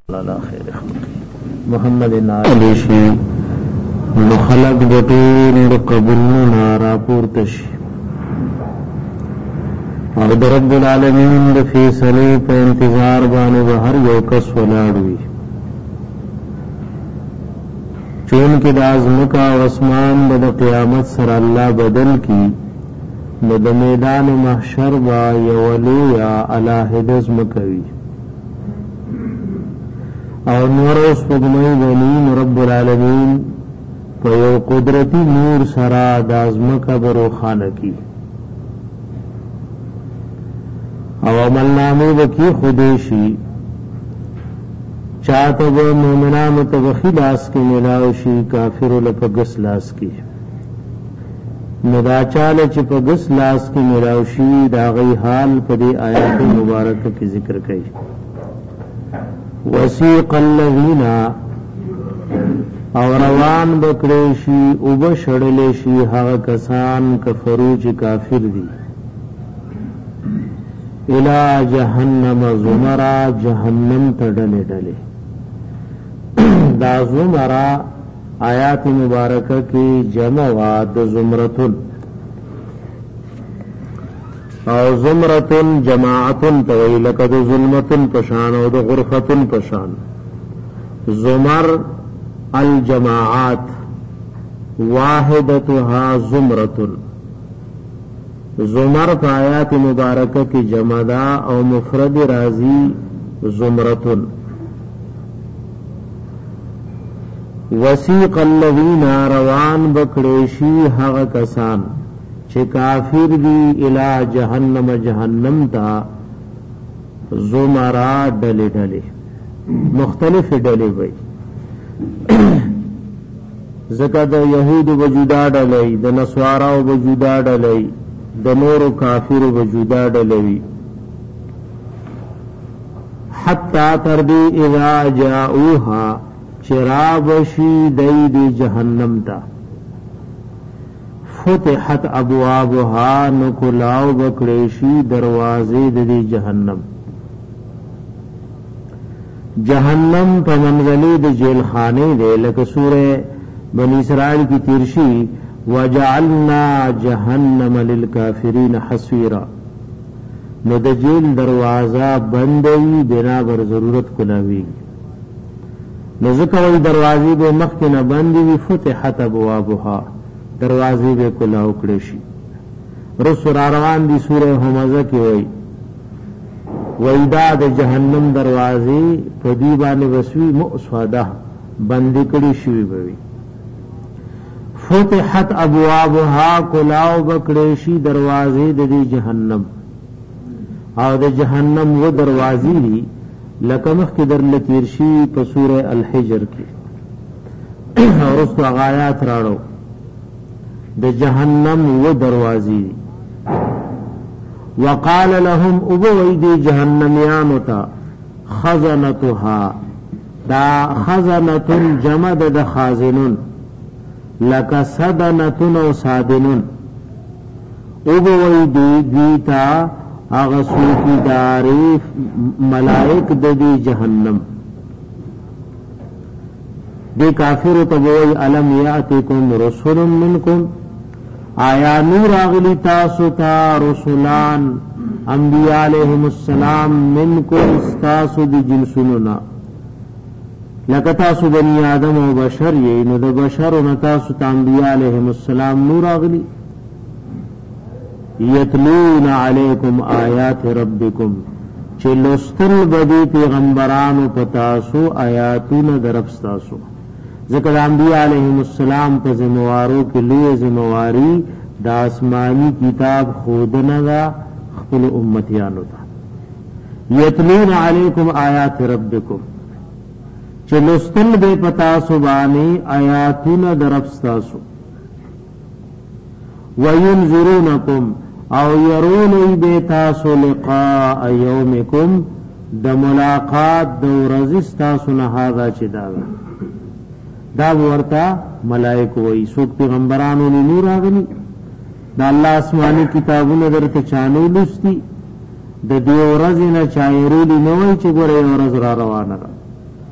على خير خلق محمد علی شي نو خلق د ټول قبرونو را پورته شي او د رب العالمین د فیصله په انتظار باندې هر یو کس ولاړ وي چون کې د ازمکا او اسمان د قیامت سره الله بدل کی نو د میدان محشر با یولو یا الہد ازمکوي او نور اوس پګمای ونی رب العالمین په یو قدرتی نور سرا د ازمکه برو خانه کی او عمل نامه وکي خودشي چاته به مومنانو ته وخلاص کې ملاو شي کافر له پګس لاس کې ندا چاله چې پګس لاس کې ملاو شي دا غي حال په دې آیات مبارکه کې ذکر کړي وسیق الذین او روان بکړی او بشړلې شي هغه کسان کفرو چې کافر دي الی جهنم زمرا جهنم تډلې ډلې دا زمرا آیات مبارکه کې جمع واد زمرتن او زمرتن جماعتن طویلک دو ظلمتن پشان او دو غرفتن پشان زمر الجماعات واحدتها زمرتن زمر پا آیات مبارکہ کی جمدا او مفرد رازی زمرتن وسیق الذین روان بکڑیشی حق کسان چې کافر دی الی جهنم جهنم تا زمرا ډلې ډلې مختلف ډلې وي زکه د يهود وجودا ډلې د نصارا وجودا ډلې د نور کافر وجودا ډلې حتا تر دې اذا جاءوها شراب شي دی جهنم تا فتحت ابوابها نکلاو بکڑیشی دروازے دی جہنم جہنم پا منزلی دی جیل خانے دے لکہ سورہ بنی اسرائیل کی تیرشی وجعلنا جہنم للکافرین حسویرا نو د جیل دروازہ بندوی بنا بر ضرورت کلاوی نو ذکوی دروازی بے مخنا بندوی فتحت ابوابها دروازی بے کلاو کڑشی رسول روان دی سورہ حمزہ کی وئی ویداد جہنم دروازی پدیبان وسوی مؤسوادہ بندی کڑی شوی بوی فتحت ابوابها کلاو بکڑشی دروازی دی جہنم او د جہنم وہ دروازی دی لکمخ کی در لتیرشی پا سورہ الحجر کی اور اس کو آغایات راڑو د جہنم و دروازی وقال لهم ابوید جہنمیانو تا خزنتها دا خزنتن جمد د خازنن لکا صدنتن و صادنن ابوید دیتا اغسوکی داری ملائک دی جہنم دی کافر تبوی علم یاتکم رسول منکم آیا نور آغلی تاسو تا رسولان انبیاء علیہم السلام منکم استاسو دی جنسوننا لکتاسو بنی آدم و بشر نو دا بشر و نتاسو تا انبیاء علیہم السلام نور آغلی یتلون علیکم آیات ربکم چلستل بدی پیغمبرانو پتاسو آیاتون درفستاسو ذکر انبیاء علیہم السلام پر ذمواروں کے لیے ذمواری دا آسمانی کتاب خودنا دا خپل امتیانو دا یتلون علیکم آیات ربکم چلستل بے پتاسو بانی آیاتون درفستاسو وینذرونکم او یرونی بے تاسو لقاء یومکم دا ملاقات دو رزستاسو نهادا چی دادا دا ورتا ملائک وئی سوک پیغمبرانو نے نور آگنی دا اللہ آسمانی کتابون در تچانو لستی د دې ورځې نه چایرولی نه وای چې ګوره ورځ را روانه ده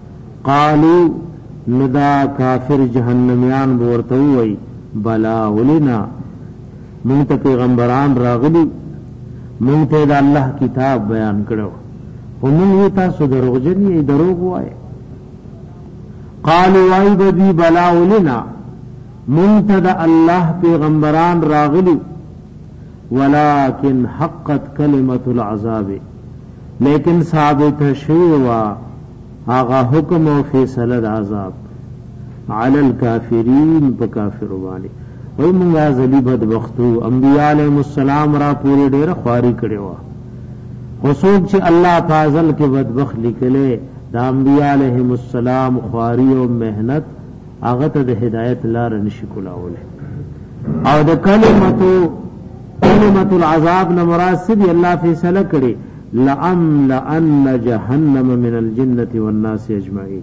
قالو ندا کافر جهنميان ورته وای بلا ولنا مونږ ته پیغمبران راغلي مونږ ته د الله کتاب بیان کړو خو مونږ تاسو دروغجن یې دروغ وای قالوا وای بدی بلا ولنا مونږ ته د الله پیغمبران راغلي ولكن حقت كلمة العذاب لیکن ثابت شوی آغا حکم و فیصله د عذاب علی الکافرین په کافر باندې وای مونږه ذلی بدبختو انبیاء علیهم السلام را پوری ډیر خواري کړي وا خصوص چې الله فاضل کې بدبخت لیکلې د انبیاء علیهم السلام خواري او مهنت هغه ته د هدایت لار نشي کولاوله او د کلمت العذاب نه مراد سي الله فیصله کړي لأن جهنم من الجنة والناس اجمعين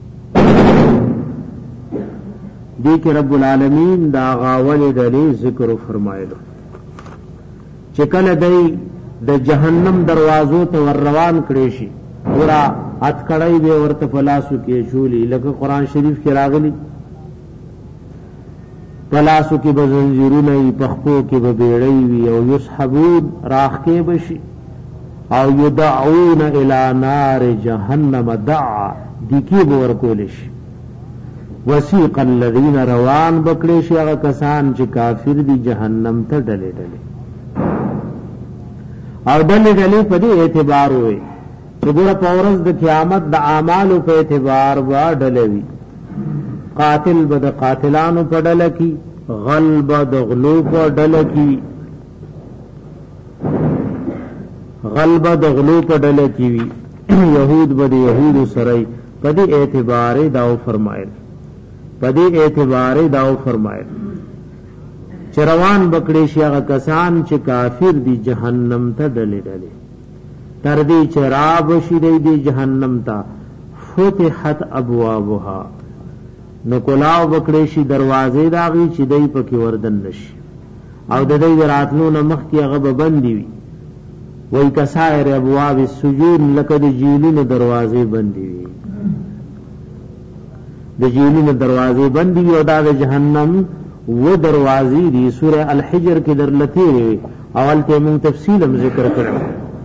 دی کہ رب العالمین دا غاول دلی ذکر فرمایلو چکل دی د جهنم دروازو ته ور روان کړي شي ورا هات کړای به ورته فلاسو کې شولي لکه قران شریف کې راغلي فلاسو کې بزنجیرونه پخپو کې به بیړۍ وي او یسحبون راخ کې بشي او یدعون الى نار جهنم دعا دکی بور کولش وسیق الذین روان بکلیش هغه کسان چې کافر دي جهنم ته ډلې ډلې او ډلې ډلې په دې اعتبار وي چې ګوره په ورځ د قیامت د اعمالو په اعتبار وا ډلې وي قاتل بد قاتلانو په ډله کې غلب د غلو په ډله کې غلبه د غلو په ډله کې وي يهود بد يهود سره په دې اعتبار داو فرمایل چروان بکړي شي هغه کسان چې کافر دي جهنم ته ډلې ډلې تر دې چراب شي دې جهنم ته فتحت ابوابها نو کلاو بکړي شي دروازې داغي چې دې پکې وردن نشي او د دې راتلو نمخ کې هغه بندي وي وای کسائر ابواب السجون لکه د جیلونو دروازې بندي وي د جیلونو دروازې بندي او د جهنم و دروازې دي سوره الحجر کې درلته وي اول ته موږ تفصیل هم ذکر کړو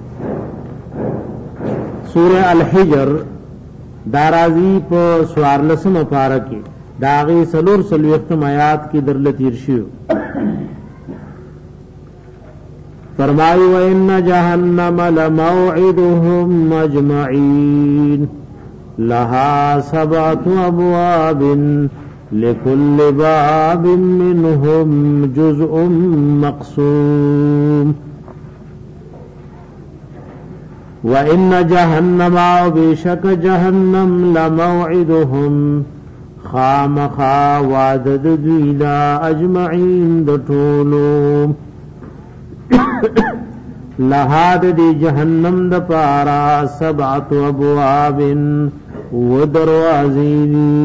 سوره الحجر دارازی په 14 پاره کې داغه سلور سلوختم آیات کې درلته شي فرمائی وَإِنَّ جَهَنَّمَ لَمَوْعِدُهُمْ أَجْمَعِينَ لَهَا 7 أَبْوَابٍ لِكُلِّ بَابٍ مِّنْهُمْ جُزْءٌ مَّقْسُومٌ وَإِنَّ جَهَنَّمَ وَبِشَكَ جَهَنَّمَ لَمَوْعِدُهُمْ خَامَخَا وَعْدَدُ دُوِيلَا أَجْمَعِينَ دَطُولُمْ لہاد دی جہنم د پارا 7 ابواب و دروازی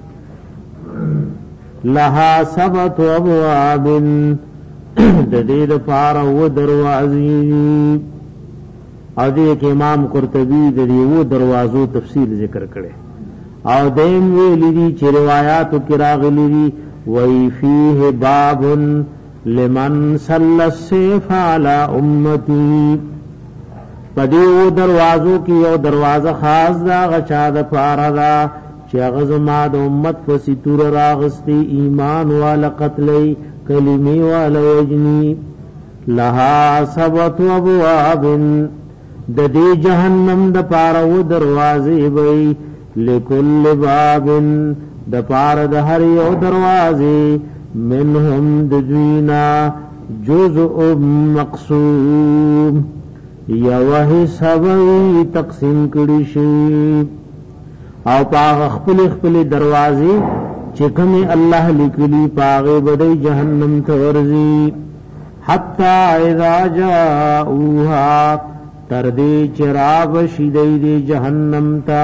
لہا 7 ابواب د دې د پارا و دروازی او دې کې امام قرطبی د دې و دروازو تفصیل ذکر کړي او دیم ویلي دي چې روایت کې راغلي دي وی فيه باب لمن صلى السيف على امتي پدیو دروازو کی یو دروازه خاص دا غچا د پارا دا چې غزما د امت فسیتور راغستی ایمان وال قتلی کلمی وال وجنی لها 7 ابواب د دې جهنم د پارا و دروازې وي لكل باب د پارا د هر یو دروازې منهم دجوینا جزء مقسوم یا وحی سبوی تقسیم کړي شي او پاغ خپل دروازې چې کومه الله لیکلي پاغه بدی جهنم ته ورځي حتا اذا جاءوها تر دې چراب شیدې جهنم ته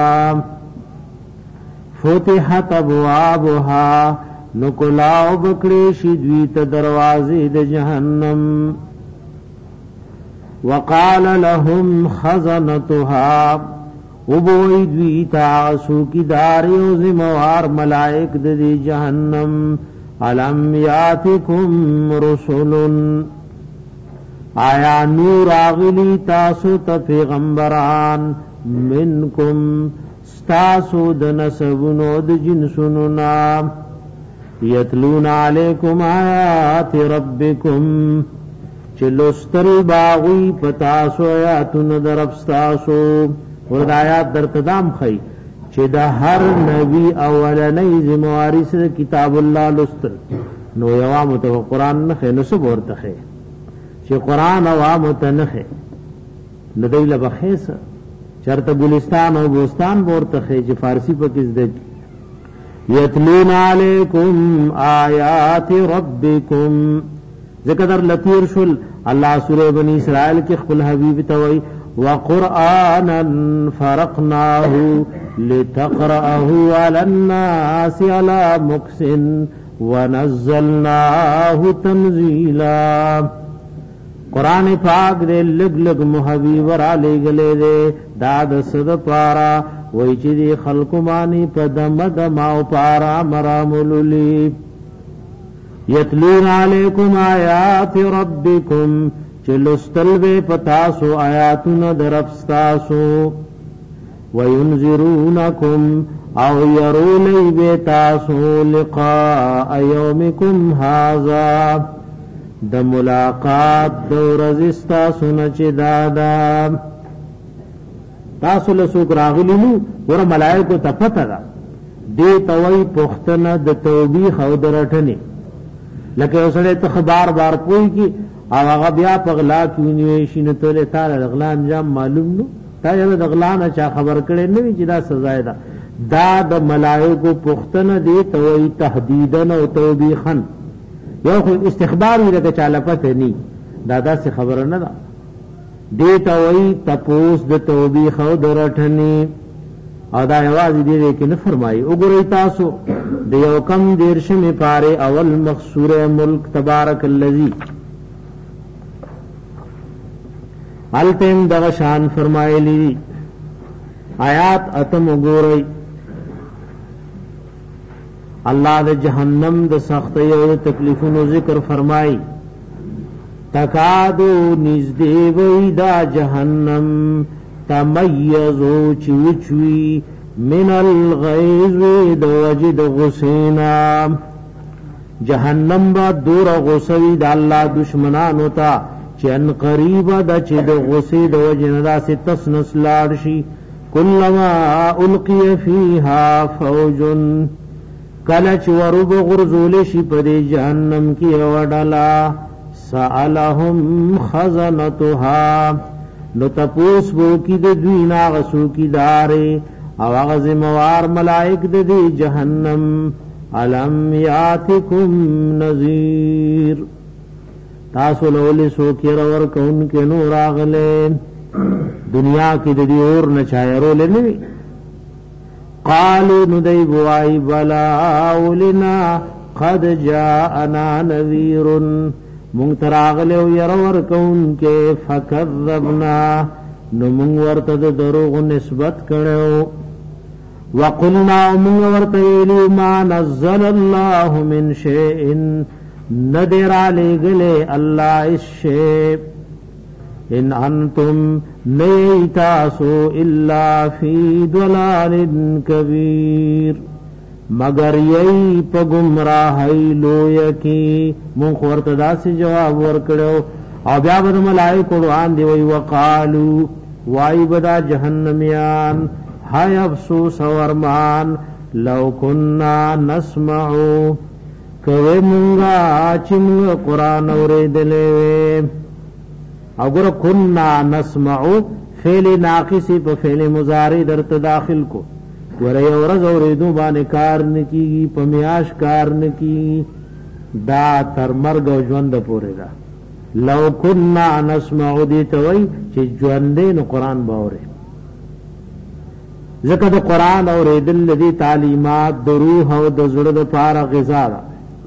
فتحت ابوابها نکلاو بکڑی شدویت دروازی د جہنم وقال لهم خزنتها او بوئی دوی تاسو کی داری و زموار ملائک دی جہنم علم یاتکم رسولن آیا نور آغلی تاسو تا پیغمبران منکم ستاسو د نسبونو د جنسونو نام یتلون علیکم آیات ربکم چلوستل باغوی پتاسو آیاتون در افستاسو ورد آیات در تدام خی چه دا هر نبی اولنی زمواری سے کتاب اللہ لستل نو یوامو تا قرآن نخی نسب ورتخی چه قرآن عوامو تا نخی ندیل بخیسا چرت گلستان و بوستان بورتخی چه فارسی پا کس دج یتلون علیکم آیات ربکم ذکر لطیر شل اللہ سورہ بنی اسرائیل کی خپل حبیب توئی وقرآنا فرقناه لتقرأه على الناس على مكث ونزلناه تنزیلا قرآن پاک دے لگ لگ محبیب را لے گلے دے داد صد پارا ویچی دی خلق مانی پا دم دماؤ پارا مراملولی یتلون علیکم آیات ربکم چلستل بے پتاسو آیاتون درفستاسو وینذرونکم او یرولی بے تاسو لقاء یومکم هذا د ملاقات دو رزستاسو نچ دادا تاسو لسوک راغلینو ور ملائکو تپتا دا دی توی پختن د توبیخ او درٹنی لکه اوسړه تخبار بار پوي کی او هغه بیا پغلا کیونی شینه توله تعالی اغلا انجام معلوم نو تا یو د اغلا چا خبر کړي نه چې دا سزا ده دا د ملائکو پختنه دی توي تهدیدن او توبیخن یو خو استخبار وی لکه چاله پته ني دا څه خبره نه ده دی توي تپوس د توبیخ او درټنی او دا یوازې دې کې نه فرمایي وګورئ تاسو د یو کم دیرشمه پاره اول مخصوره ملک تبارک الذی التم دغه شان فرمایلی آیات اتم وګورئ الله د جهنم د سختۍ او تکلیفونو ذکر فرمایي تکادو نزدې وې دا جهنم تمیزو چوچوی من الغیظ دو وجد غسینا جہنم با دور غسوی دا اللہ دشمنان ہوتا چن قریب دا چی دو غسی دو وجن دا سی تسنس لارشی کلما القی فیہا فوجن کلچ ورب غرزولشی پدی جہنم کی وڈلا سألهم خزنتها نو تپوس بو کی د دوی ناغسو کی دارے او اغز موار ملائک د دی جہنم علم یاتکم نذیر تاسو لولی سو کی رور کون کے نور آغلے دنیا کی د دی اور نچایرو لنوی قالو ندی بوائی بلا اولنا قد جاءنا نذیرن منتراغل او يرور کون کے فکذبنا نو من ورتد دروغ نسبت کړو وقلنا من ورتیلی ما نزل الله من شيء ندر علی الله الشيء ان انتم نیتاسو الا فی ضلال کبیر مگر یی په گمراهی لوی کی مون خورته داسې جواب ورکړو او بیا به ملائکه قرآن دی وی وقالو وای بدا جهنميان هاي افسوس او ارمان لو كنا نسمعو کوي مونږه چې موږ قرآن اورېدلې او ګور كنا نسمعو فعل ناقص په فعل مضارع درته داخل کو ورې اورز اورېدو باندې کار نکیږي پمیاش کار نکی دا تر مرګ او ژوند پورې دا لو كنا نسمع دي توي چې ژوندې نو قران باورې ځکه د قران اورېدل دي تعلیمات د روح او د زړه د پاره غذا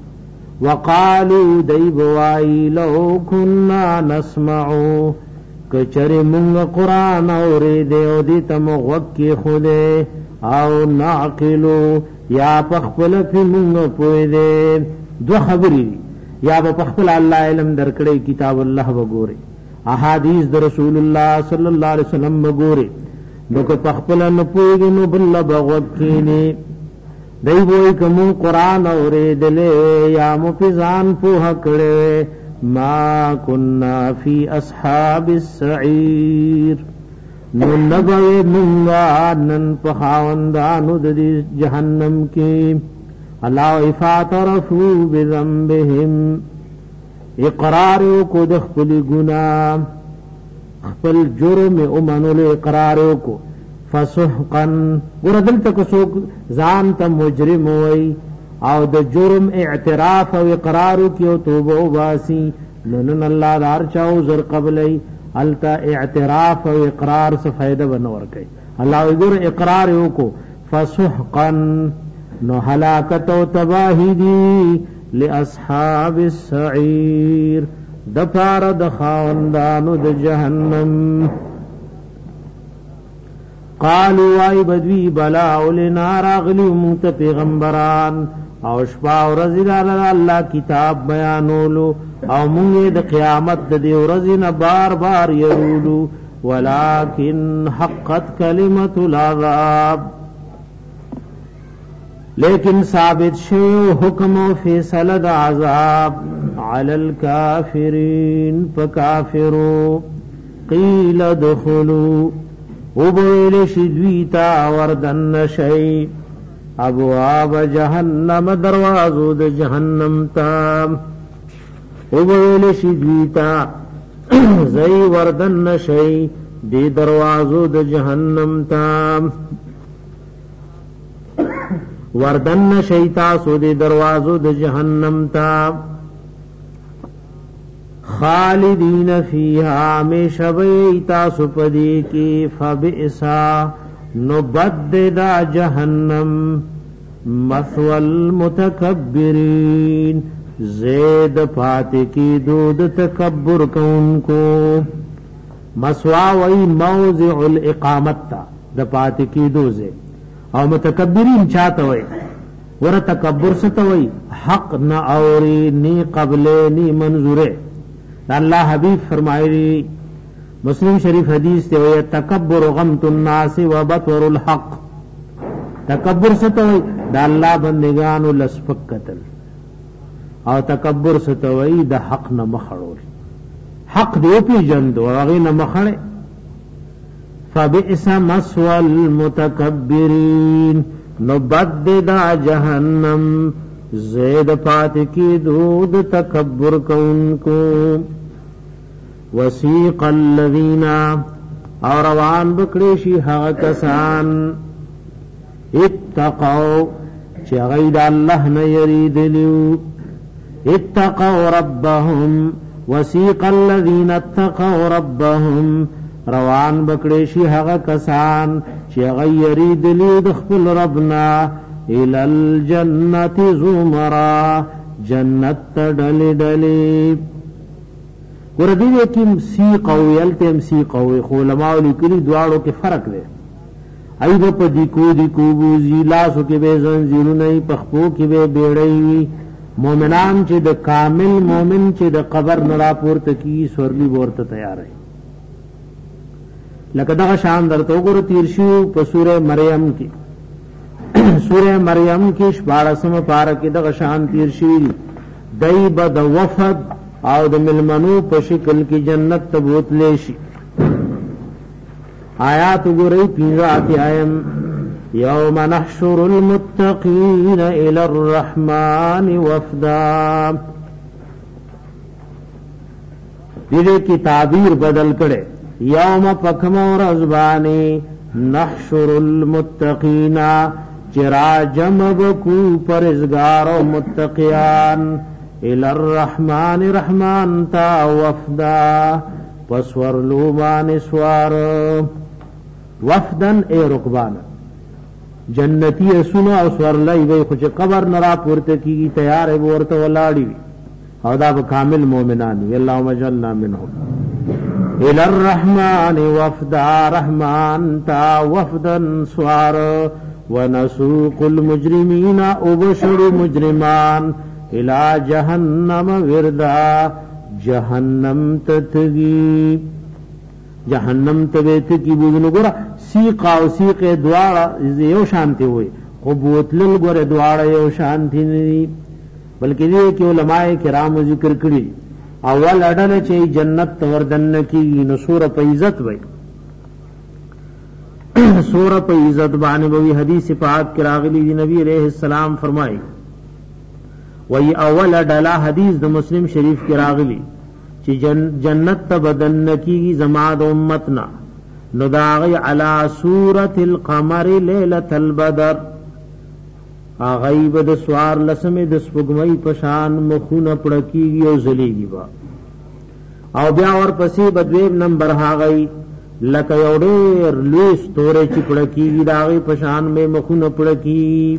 وقالو دی بوای لو كنا نسمع کچری مونږ قرآن اورېدې او دې ته مو غوږ کېښودې او نعقلو یا پخپل پی مونږ پوهېدې دو خبرې یا پخپل الله علم درکړی کتاب الله وګوري احادیث د رسول الله صلی الله علیه وسلم وګوري نو که پخپل نه پوهېږي نو بل بغوږ کښېني دی وایي که مونږ قرآن اورېدلې یا مو پې ځان پوهه کړی ما كنا في اصحاب السعير نو نبوي منغا نن پخاوندانو د جهنم کې الله افاترفوا بذنبهم اقرار کو د خپل ګناه خپل جرم اومنو له اقرار کو فسحقا وردل تک سو ځان ته مجرم وای او د جرم اعتراف او اقرار کی او توبه واسي نن الله دار چاو زر قبلای التا اعتراف او اقرار سے فائدہ بنور کئ الله وګور اقرار وکو فسحقا نو هلاکت او تباہی دی لاصحاب السعیر دپار د خاوندانو د جهنم قالوا ای بدوی بلا ولنا راغلی مت پیغمبران او شپا ورځ الله کتاب بیانولو او موږ د قیامت د دې ورځې نه بار بار یرولو ولکن حقت کلمت العذاب لیکن ثابت شو حکم و فیصله د عذاب علی الکافرین فکافروا قیل ادخلوا وبویل شدویتا وردن شئی ابواب جہنم دروازو د جہنم تا وبویل شدویتا زئی وردن شئی دی دروازو د جہنم تا وردن شئی تاسو دی دروازو د جہنم تا خالدین فیها ہمیشہ بیتا سپدی کی فبئسا نبد دا جہنم مثوى المتکبرین زید پاتے کی دود تکبر کون کو مسوا وی موضع الاقامت تا دا پاتے کی دوزے او متکبرین چاہتا وی ور تکبر ستا وی حق نہ اوری نی قبلے نی منظورے اللہ حبیب فرمائی مسلم شریف حدیث تے وی تکبر غمت الناس و بطور الحق تکبر ستوئی دا اللہ بندگانو لسپک قتل او تکبر ستوئی دا حق نمخڑول حق دیو پی جندو وغی نمخڑے فبئس مسوى المتکبرین نبد دا جہنم زید پات کی دود تکبر کون کو وسیق الذین اور روان بکڑیشی حق کسان اتقوا چغید اللہ نیرید لیو اتقوا ربهم وسیق الذین اتقوا ربهم روان بکڑیشی حق کسان چغید لیو دخل ربنا الى الجنت زمرا جنت ڈلی ڈلی قردی کم سی قوی التیم سی قوی خولماء لکلی دوارو کے فرق دے ایدو پا دیکو بوزی لاسو کے بے زنزیرو نئی پخپو کے بے بیڑی مومنان چے دا کامل مومن چے دا قبر نرا پورتا کی سورلی بورتا تیار ہے لکہ شان در تو گر تیرشیو پا سورہ مریم کی سورہ مریم کی شپارسم پارکی دا شان تیرشیو دی با دا وفد او د ملمنو په شکل کی جنت تبوت لیشی آیات گرئی پیزات آیم یوم نحشر المتقین الى الرحمن وفدا دیدے کی تعبیر بدل کرے یوم پکم و رزبانی نحشر المتقین چرا جمع بکو پرزگار و متقیان الى الرحمن رحمان تا وفدا پسور لوبان سوار وفدن اے رکبان جنتی اسونا او سوار لائی بے خوچ قبر نرا پورتے کی تیار ہے بورتا ولاڑی او دا کامل مومنانی اللہم اجعلنا منہم الى الرحمن وفدا رحمان تا وفدا سوار ونسوق المجرمین ابشر مجرمان الى جهنم وردا جهنم تتگی جهنم تبیتکی بودنو گورا سیقا و سیق دوارا یو شانتی ہوئی قبوتلل گور دوارا یو شانتی نہیں بلکہ یہ کہ علماء کرام ذکر کری اول اڈل چی جنت توردن کی نصور پا عزت بھئی سورہ پا عزت بانی بوی حدیث پاک کراغلی دی نبی علیہ السلام فرمائی وی اول اڈلا حدیث دا مسلم شریف کراغلی چی جنت تبدن کی زماد امتنا نداغی علا سورت القمر لیلت البدر آغیب د سوار لسم د سپگمئی پشان مخون پڑکیگی او زلیگی با او بیا ور پسی بدویب نمبر آغی لکا یوڑیر لوس تورے چی پڑکیگی داغی پشان میں مخون پڑکی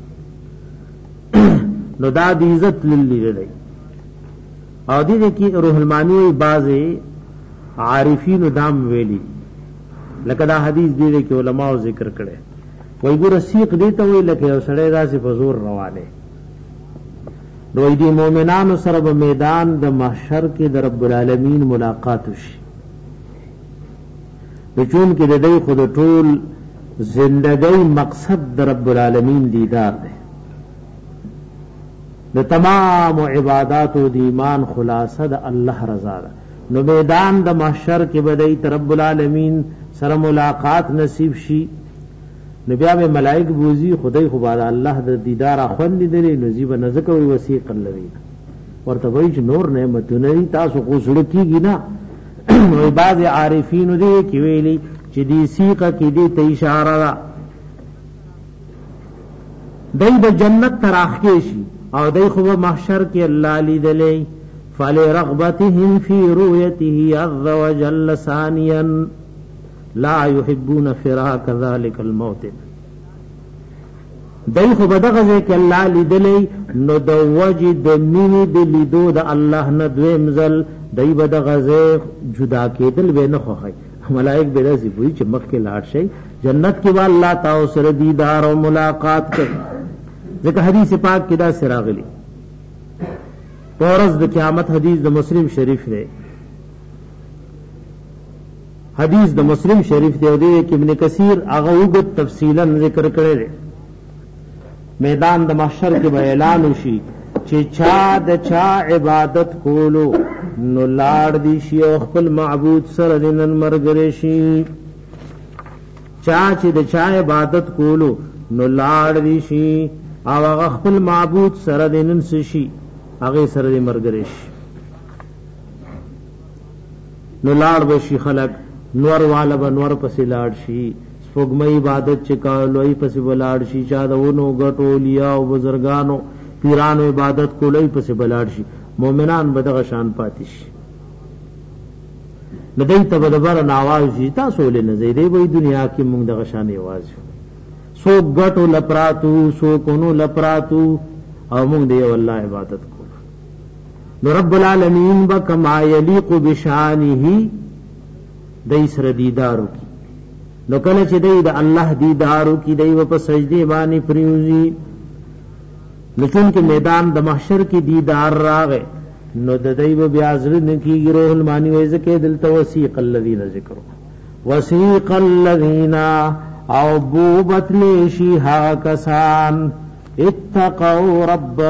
نو دا دی عزت للی للی او دی کی روح المانی باز عارفین دام ویلی لکا دا حدیث دی کی علماء ذکر کرے وی گو رسیق دیتا وی لکه او سڑے دا سی فزور روانے نو دی مومنان سرب میدان د محشر کی د رب العالمین ملاقات شي چون کی د دی خود ټول زندگی مقصد د رب العالمین دیدار دے د تمام عبادات و د ایمان خلاصه د الله رضا ده نو میدان د محشر کی بدی رب العالمین سره ملاقات نصیب شي نبی اب ملائک بوزی خدای خو بعد الله د دیدار خوند دي نصیب نزک وی وسیق الذین ورته وی چې نور نعمتونه تاسو خو سړی کیږي نه وی بعض عارفین دي کی ویلی چې دی سیقه کی دی ته اشاره را دای د جنت تراخی شي او دای خو محشر کې الله لیدلې فلرغبتهم فی رؤیته عز وجل ثانیا لا يحبون فراق ذلك الموت دای خو بدغه کې الله لیدلې نو د وجد مینی د لیدو د الله نه دویم ځل دای بدغه جدا کېدل به نه خوخی ملائک به داسې وایي چې مخ کې لاړ شي جنت کې الله تعالی سره دیدار او ملاقات کوي ځکه حدیث پاک کې دا سراغلی پورز د قیامت حدیث د مسلم شریف نے حدیث د مسلم شریف دی او دی کہ ابن کثیر هغه وګت تفصیلا ذکر کړی دی میدان د محشر کې به اعلان وشي چې چا د چا عبادت کولو نو لاړ دی شي او خپل معبود سره نن مرګ شي چا چې د چا عبادت کولو نو لاړ دی شي او هغه خپل معبود سره نن شي هغه سره مرګ شي نو لاړ به شي خلق نور والا بنور پسی لاړ شي سپوږمۍ عبادت چې کولوي پسی بلاړ شي چا دونو غټو لیا او بزرګانو پیرانو عبادت کولوي پسی بلاړ شي مؤمنان بدغه شان پاتې شي ندی ته بدبر ناواز شي تاسو له نزيدې وې دنیا کې موږ دغه شان आवाज سو غټو لپراتو سو کونو لپراتو او موږ دی والله عبادت کو نو رب العالمین بکما یلیق بشانه دای سره دیدارو کی نو کله چې دای د الله دیدارو کی دای په سجدي باندې پریوزی نو چون کې میدان د محشر کی دیدار راغې نو د دای بیا ځل نه کیږي روح المانی وای زکه دل توسیق الذین ذکر وسیق الذین او بوبت لشی ها کسان اتقوا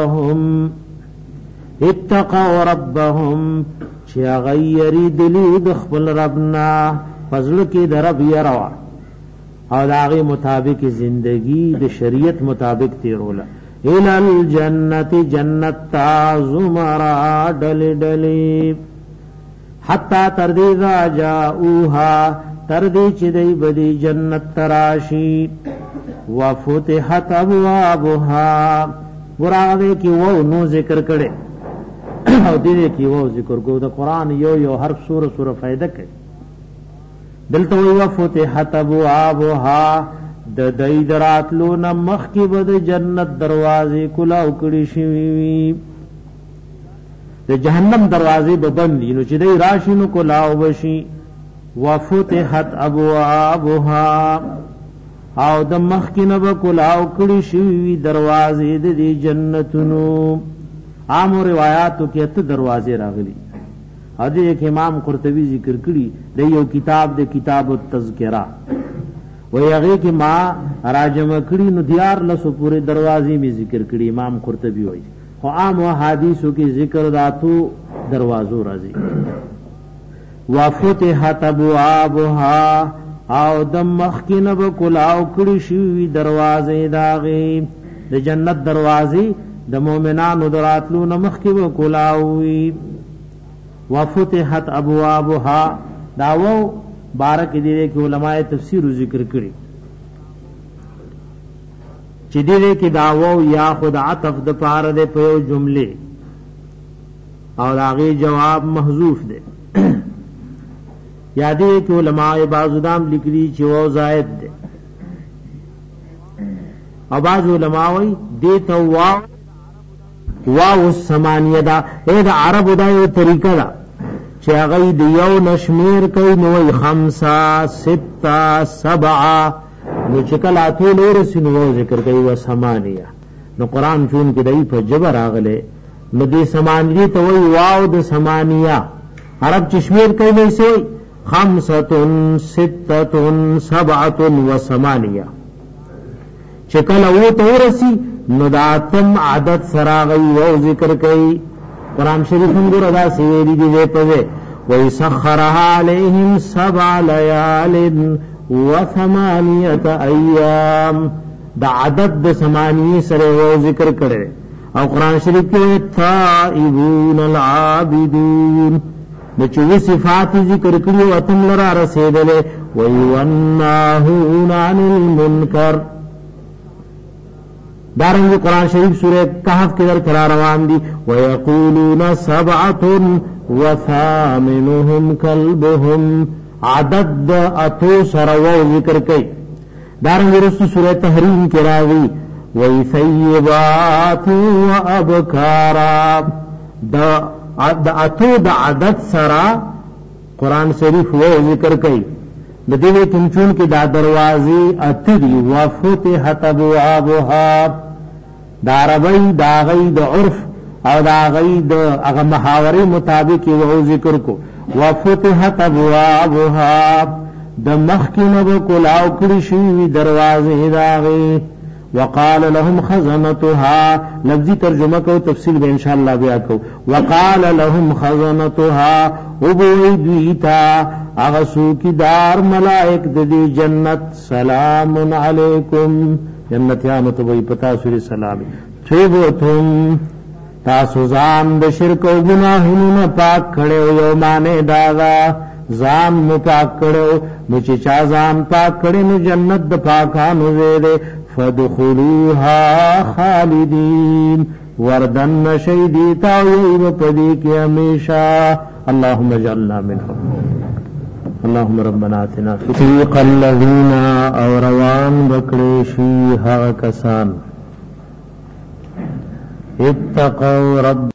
ربهم چې غیری دلی د خپل ربنا فضل کې د رب یروا او داغه مطابق زندگی د شریعت مطابق تیرولا الى الجنت جنت زمرا دل دلی حتا تر دې راجاوها تر دې چې دی بدی جنت تراشی وفتحت ابوابها ګراوه کې وو نو ذکر کړي او دې کې وو ذکر کو د قران یو حرف سوره فائدہ کوي دلته وو فتحت ابوابها د دای دراتلو نه مخ کې بد جنت دروازې کلاو کړي شي د جهنم دروازې به بندي نو چې دای راشي نو کلاو وشي وفتحت ابوابها او د مخکنه بکلاو کړي شوی دروازې د دې جنتونو. عام روایتو کې ته دروازې راغلي. حدیث کې امام قرطبی ذکر کړي د یو کتاب د کتاب التذکرہ و هغه کې ما راجم کړي نو دیار لسو پورې دروازې می ذکر کړي. امام قرطبی وایي خو عام حدیثو کې ذکر راتو دروازو راځي. وفتحت ابوابها او د مخکنه بکلاو کړي شوی دروازې داغي د جنت دروازې د مؤمنانو دراتلو نمخ کې وکلاوي. وفتحت ابوابها داو بارک دې کې علماء تفسیر ذکر کړي چې دې کې داو یا خود عطف د پاره د په جمله او داغي جواب محذوف ده. یادې کې علماء بعضدام لیکلي چې و زائد ده او بعض علماء وایي دې تو واو الثمانیه دا د عربو دا یو طریقه ده چې هغه د یو نشمیر کوي نو 5 6 7 نو چې کله ټول ورسینو ذکر کوي و ثمانیه. نو قران چون کې دای په جبر راغله نو دې ثمانیه ته وایي واو د ثمانیه. عرب چشمیر کوي نو سوی 5 6 7 و 8 چې کله و ته ورسی نو داتم عدد سراغی و ذکر کئی. قرآن شریف انگر ادا سویلی دی پوے وَيَسَخَّرَهَا عَلَيْهِمْ 7 لَيَالٍ و8 ایام دا عدد دا 8 سرے و ذکر کرے. او قرآن شریف کے تائبون العابدون نچوی صفات ذکر کری و اتم لرا رسیدلے وَيُوَنَّاهُونَ عَنِ الْمُنْكَرِ. دارنگ قرآن شریف سورہ کہف کے در کرا روان دی وَيَقُولُونَ 7 وَثَامِنُهُمْ كَلْبُهُمْ عدد اتو سرو ذکر کئی. دارنگ رسو سورہ تحریم کے راوی وَيْثَيِّبَاتُ وَأَبْكَارًا دا اتو دا عدد سرا قرآن شریف وہ ذکر کئی. ندیوے تمچون کی دا دروازی اتری وفتحت ابوابها دا عربی دا غی دا عرف او دا غی دا اغا محاوری مطابق وہ ذکر کو وفتحت ابوابها دا مخکن بکلاو کرشوی دروازی دا غی. وقال لهم خزنتها لفظی ترجمہ کو تفصیل بے انشاءاللہ بیا کو. وقال لهم خزنتها ابوئی دویتا اغسو کی دار ملائک دی جنت سلام علیکم جنتیانو تو بھئی پتا سوری سلامی تھیبوتم تاسو زان د شرک و گناہنو پاک کھڑے ہو یو مانے دادا زان مو پاک کھڑے ہو نو چچا زان پاک کھڑے نو جنت د پاکانو زیدے فدخلوها خالدین وردن شیدیتا ویب پدی کی ہمیشہ. اللہم اجعلنا منهم. اللہم ربنا آتنا فیق الذین او روان بکڑیشی حق کسان اتقوا رب